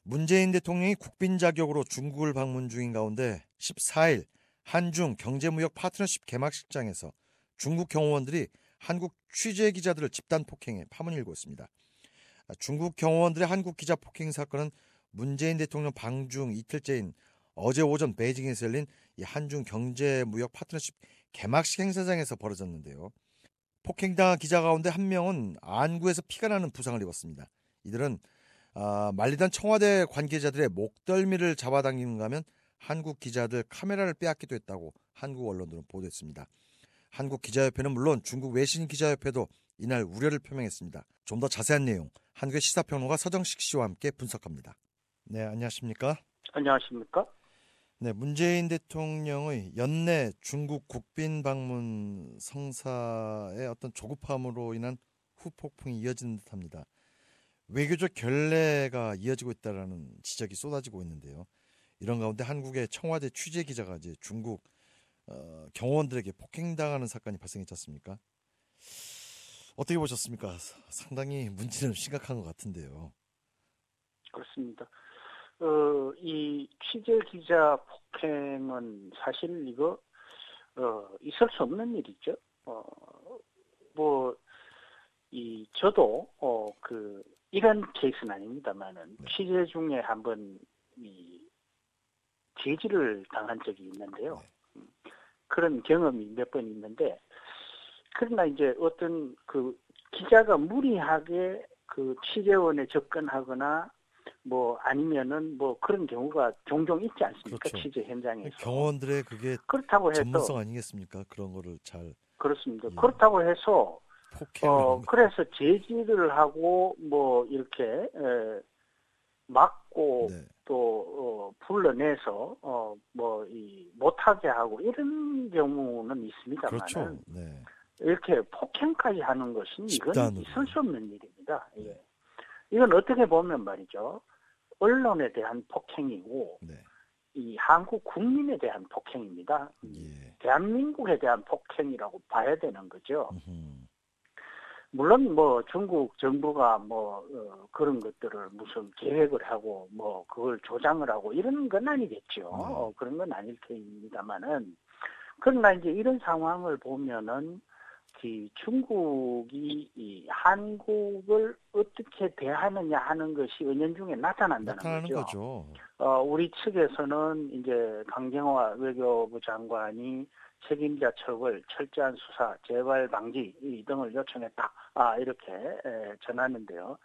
문재인 대통령이 국빈 자격으로 중국을 방문 중인 가운데 14일 한중 경제무역 파트너십 개막식장에서 중국 경호원들이 한국 취재 기자들을 집단 폭행해 파문이 일고 있습니다. 중국 경호원들의 한국 기자 폭행 사건은 문재인 대통령 방중 이틀째인 어제 오전 베이징에서 열린 이 한중 경제무역 파트너십 개막식 행사장에서 벌어졌는데요. 폭행당한 기자 가운데 한 명은 안구에서 피가 나는 부상을 입었습니다. 이들은 말리던 청와대 관계자들의 목덜미를 잡아당기는가 하면 한국 기자들 카메라를 빼앗기도 했다고 한국 언론들은 보도했습니다. 한국 기자협회는 물론 중국 외신 기자협회도 이날 우려를 표명했습니다. 좀 더 자세한 내용 한국의 시사평론가 서정식 씨와 함께 분석합니다. 네, 안녕하십니까? 안녕하십니까? 네, 문재인 대통령의 연내 중국 국빈 방문 성사의 어떤 조급함으로 인한 후폭풍이 이어지는 듯합니다. 외교적 결례가 이어지고 있다는 지적이 쏟아지고 있는데요. 이런 가운데 한국의 청와대 취재 기자가 이제 중국 경호원들에게 폭행당하는 사건이 발생했지 않습니까? 어떻게 보셨습니까? 상당히 문제는 심각한 것 같은데요. 그렇습니다. 이 취재 기자 폭행은 사실 이거 있을 수 없는 일이죠. 저도 이런 케이스는 아닙니다만은 네. 취재 중에 한번 이 제지를 당한 적이 있는데요. 네. 그런 경험이 몇 번 있는데, 그러나 이제 어떤 그 기자가 무리하게 그 취재원에 접근하거나 아니면은 그런 경우가 종종 있지 않습니까? 그렇죠. 취재 현장에서. 경호원들의 그게 그렇다고 해서 전문성 아니겠습니까? 그런 거를 잘 그렇습니다. 예. 그렇다고 해서 폭행을 그래서 제지를 하고 이렇게 막고 네. 또 불러내서 못하게 하고 이런 경우는 있습니다만은 그렇죠. 네. 이렇게 폭행까지 하는 것은 이건 집단으로. 있을 수 없는 일입니다. 네. 예. 이건 어떻게 보면 말이죠. 언론에 대한 폭행이고 네. 이 한국 국민에 대한 폭행입니다. 예. 대한민국에 대한 폭행이라고 봐야 되는 거죠. 음흠. 물론 중국 정부가 그런 것들을 무슨 계획을 하고 그걸 조장을 하고 이런 건 아니겠죠. 그런 건 아닐 테입니다만은, 그러나 이제 이런 상황을 보면은 중국이 이 한국을 어떻게 대하느냐 하는 것이 은연중에 나타나는 거죠. 우리 측에서는 이제 강경화 외교부 장관이 책임자 처벌, 철저한 수사, 재발 방지 등을 요청했다. 이렇게 전하는데요.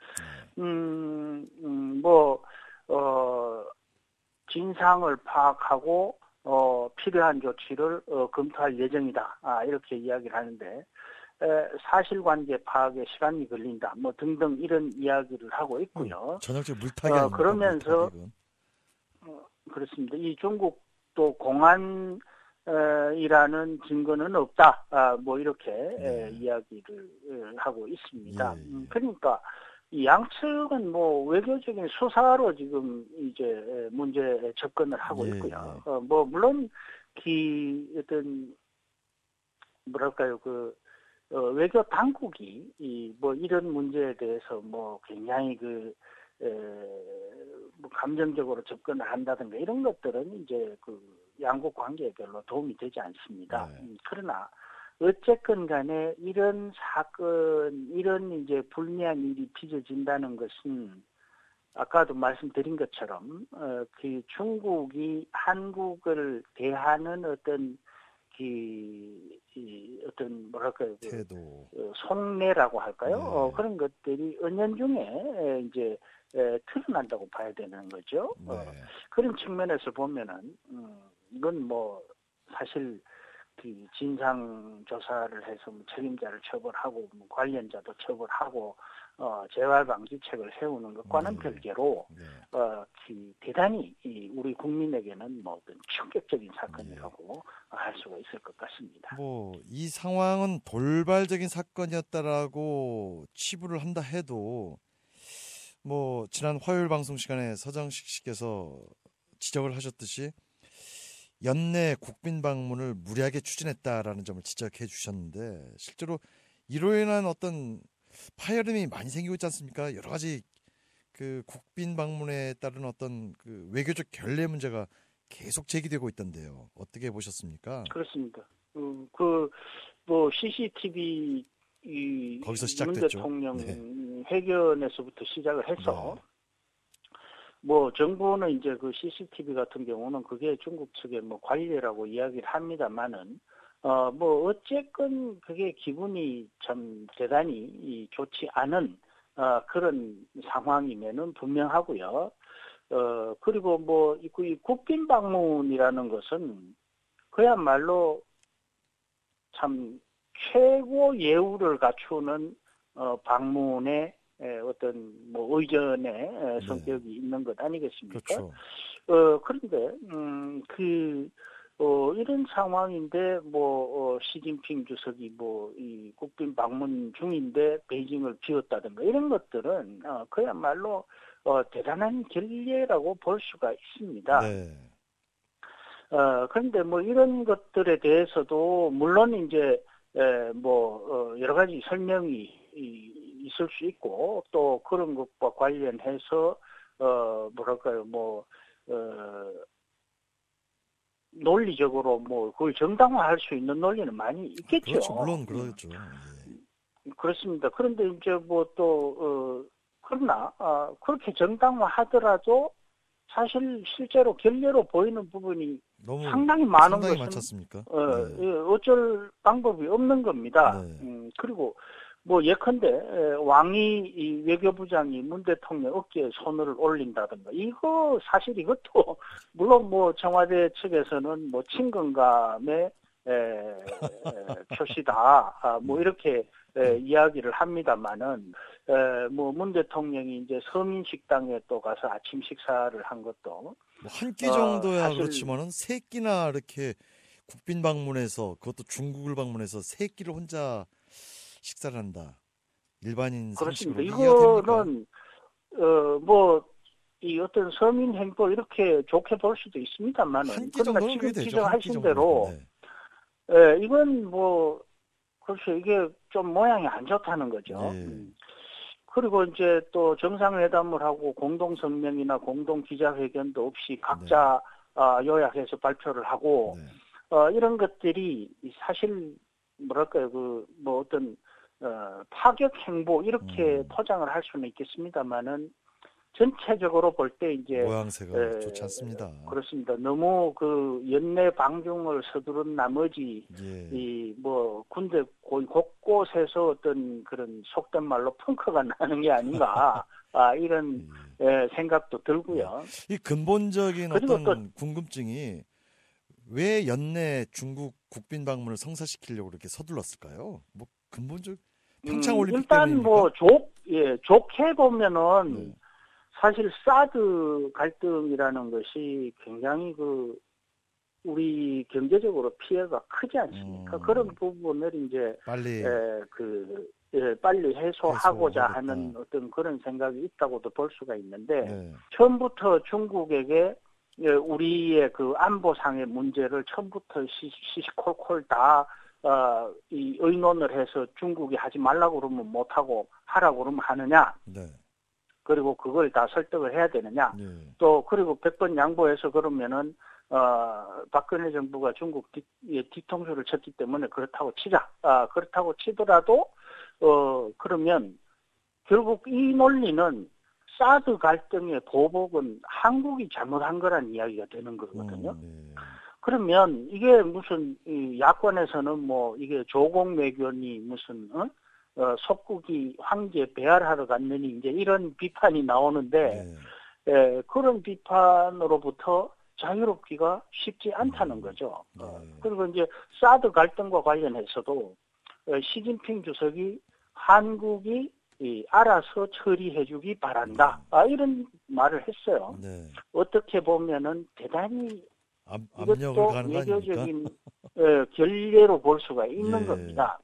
진상을 파악하고 필요한 조치를 검토할 예정이다. 이렇게 이야기를 하는데, 사실관계 파악에 시간이 걸린다. 등등 이런 이야기를 하고 있고요. 전형적 물타기 아닙니까? 그러면서 그렇습니다. 이 중국도 공안 이라는 증거는 없다. 이렇게 이야기를 하고 있습니다. 예. 그러니까 이 양측은 외교적인 수사로 지금 이제 문제에 접근을 하고 있고요. 물론 어떤 뭐랄까요, 외교 당국이 이런 문제에 대해서 굉장히 감정적으로 접근을 한다든가 이런 것들은 이제 양국 관계에 별로 도움이 되지 않습니다. 그러나 어쨌건 간에 이런 사건, 이런 이제 불미한 일이 빚어진다는 것은 아까도 말씀드린 것처럼 중국이 한국을 대하는 어떤 어떤 뭐랄까요, 태도, 속내라고 할까요? 그런 것들이 은연중에 이제 드러난다고 봐야 되는 거죠. 그런 측면에서 보면은 이건 사실 진상 조사를 해서 책임자를 처벌하고 관련자도 처벌하고 재발 방지책을 세우는 것과는 별개로 대단히 우리 국민에게는 어떤 충격적인 사건이라고 할 수가 있을 것 같습니다. 이 상황은 돌발적인 사건이었다라고 치부를 한다 해도 지난 화요일 방송 시간에 서정식 씨께서 지적을 하셨듯이 연내 국빈 방문을 무리하게 추진했다라는 점을 지적해 주셨는데, 실제로 이로 인한 어떤 파열음이 많이 생기고 있지 않습니까? 여러 가지 그 국빈 방문에 따른 어떤 그 외교적 결례 문제가 계속 제기되고 있던데요. 어떻게 보셨습니까? 그렇습니다. 뭐 CCTV 거기서 문 시작됐죠. 대통령 네. 회견에서부터 시작을 해서 네. 뭐 정부는 이제 그 CCTV 같은 경우는 그게 중국 측의 뭐 관리라고 이야기를 합니다만은 뭐 어쨌건 그게 기분이 참 대단히 좋지 않은 그런 상황이면은 분명하고요. 그리고 뭐 이 국빈 방문이라는 것은 그야말로 참 최고 예우를 갖추는 방문의 어떤 뭐 의전의 네. 성격이 있는 것 아니겠습니까? 그렇죠. 그런데 이런 상황인데 시진핑 주석이 뭐 이 국빈 방문 중인데 베이징을 비웠다든가 이런 것들은 그야말로 대단한 결례라고 볼 수가 있습니다. 네. 그런데 뭐 이런 것들에 대해서도 물론 이제 여러 가지 설명이 있을 수 있고 또 그런 것과 관련해서 뭐랄까요 논리적으로 뭐 그걸 정당화할 수 있는 논리는 많이 있겠죠. 그렇죠. 물론 그렇죠. 예. 그렇습니다. 그런데 이제 뭐 또 그러나 그렇게 정당화하더라도 사실 실제로 결례로 보이는 부분이 너무 상당히 많은 상당히 것은 많지 않습니까? 네. 어쩔 방법이 없는 겁니다. 네. 그리고 뭐 예컨대 왕이 이 외교부장이 문 대통령 어깨에 손을 올린다든가 이거 사실 이것도 물론 뭐 청와대 측에서는 뭐 친근감의 표시다 뭐 이렇게 이야기를 합니다만은 뭐 문 대통령이 이제 서민 식당에 또 가서 아침 식사를 한 것도 뭐 한 끼 정도야 사실 그렇지만은 세 끼나 이렇게 국빈 방문해서 그것도 중국을 방문해서 세 끼를 혼자 식사를 한다. 일반인 그렇습니다. 상식으로 이해가 됩니까? 이거는 뭐 이 어떤 서민 행보 이렇게 좋게 볼 수도 한 있습니다만은 끼 그러나 정도는 그게 지금 되죠. 한 끼 지적하신 정도는. 대로 네. 이건 뭐 글쎄 이게 좀 모양이 안 좋다는 거죠. 예. 그리고 이제 또 정상회담을 하고 공동성명이나 공동기자회견도 없이 각자 요약해서 발표를 하고 네. 이런 것들이 사실 뭐랄까요 뭐 어떤 파격 행보 이렇게 포장을 할 수는 있겠습니다만은 전체적으로 볼 때 이제 모양새가 좋지 않습니다. 그렇습니다. 너무 그 연내 방중을 서두른 나머지 예. 이 뭐 군대 거의 곳곳에서 어떤 그런 속된 말로 펑크가 나는 게 아닌가 이런 생각도 들고요. 이 근본적인 그리고 또 어떤 궁금증이 왜 연내 중국 국빈 방문을 성사시키려고 그렇게 서둘렀을까요? 뭐 근본적 평창 올림픽 일단 때문입니까? 뭐 좋게 보면은 네. 사실 사드 갈등이라는 것이 굉장히 우리 경제적으로 피해가 크지 않습니까? 그런 부분을 이제 빨리 빨리 해소하고자 해소하겠다. 하는 어떤 그런 생각이 있다고도 볼 수가 있는데 네. 처음부터 중국에게 우리의 그 안보상의 문제를 처음부터 시시콜콜 다 이 의논을 해서 중국이 하지 말라고 그러면 못하고 하라고 그러면 하느냐? 네. 그리고 그걸 다 설득을 해야 되느냐? 네. 또 그리고 100번 양보해서 그러면은 박근혜 정부가 중국 뒤통수를 쳤기 때문에 그렇다고 치자. 그렇다고 치더라도 그러면 결국 이 논리는 사드 갈등의 보복은 한국이 잘못한 거란 이야기가 되는 거거든요. 네. 그러면 이게 무슨 야권에서는 뭐 이게 조공 외교니 무슨 속국이 황제 배알하러 갔느니 이제 이런 비판이 나오는데 그런 비판으로부터 자유롭기가 쉽지 않다는 거죠. 그리고 이제 사드 갈등과 관련해서도 시진핑 주석이 한국이 알아서 처리해주기 바란다. 이런 말을 했어요. 네. 어떻게 보면은 대단히 압력을 이것도 가는 거 아닙니까? 외교적인 결례로 볼 수가 있는 겁니다.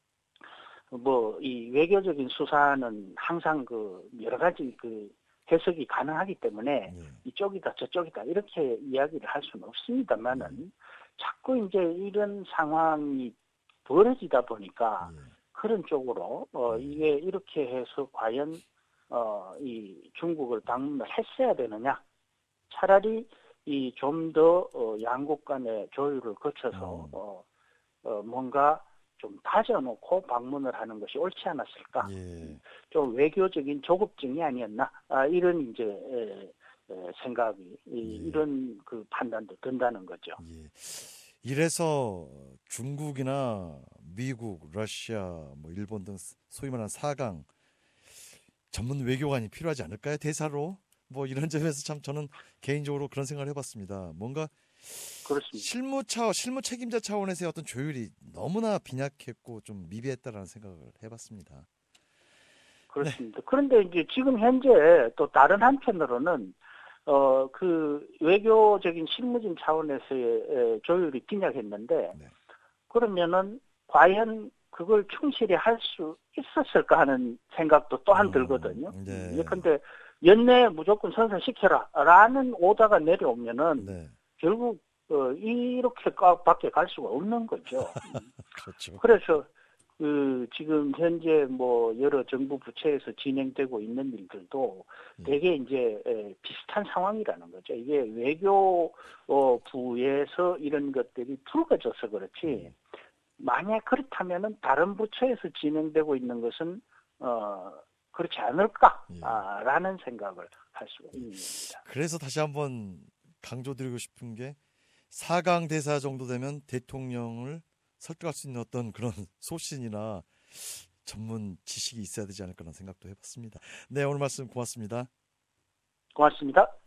뭐 이 외교적인 수사는 항상 여러 가지 해석이 가능하기 때문에 이쪽이다 저쪽이다 이렇게 이야기를 할 수는 없습니다만은 자꾸 이제 이런 상황이 벌어지다 보니까 그런 쪽으로 이게 이렇게 해서 과연 이 중국을 방문을 했어야 되느냐? 차라리 이 좀 더 양국 간의 조율을 거쳐서 뭔가 좀 다져놓고 방문을 하는 것이 옳지 않았을까? 예. 좀 외교적인 조급증이 아니었나? 이런 이제 생각이 이런 그 판단도 든다는 거죠. 예. 이래서 중국이나 미국, 러시아, 뭐 일본 등 소위 말하는 4강 전문 외교관이 필요하지 않을까요? 대사로 뭐 이런 점에서 참 저는 개인적으로 그런 생각을 해봤습니다. 뭔가 그렇습니다. 실무 책임자 차원에서의 어떤 조율이 너무나 빈약했고 좀 미비했다라는 생각을 해봤습니다. 네. 그렇습니다. 그런데 이제 지금 현재 또 다른 한편으로는 그 외교적인 실무진 차원에서의 조율이 빈약했는데 네. 그러면은 과연 그걸 충실히 할 수 있었을까 하는 생각도 또한 들거든요. 네. 예컨대 연내에 무조건 선서시켜라라는 오다가 내려오면은 네. 결국 이렇게 밖에 갈 수가 없는 거죠. 그렇죠. 그래서 지금 현재 뭐 여러 정부 부처에서 진행되고 있는 일들도 되게 이제 비슷한 상황이라는 거죠. 이게 외교부에서 이런 것들이 불거져서 그렇지. 만약 그렇다면은 다른 부처에서 진행되고 있는 것은 그렇지 않을까라는 생각을 할 수가 있는 겁니다. 그래서 다시 한번 강조드리고 싶은 게 4강 대사 정도 되면 대통령을 설득할 수 있는 어떤 그런 소신이나 전문 지식이 있어야 되지 않을까라는 생각도 해봤습니다. 네, 오늘 말씀 고맙습니다. 고맙습니다.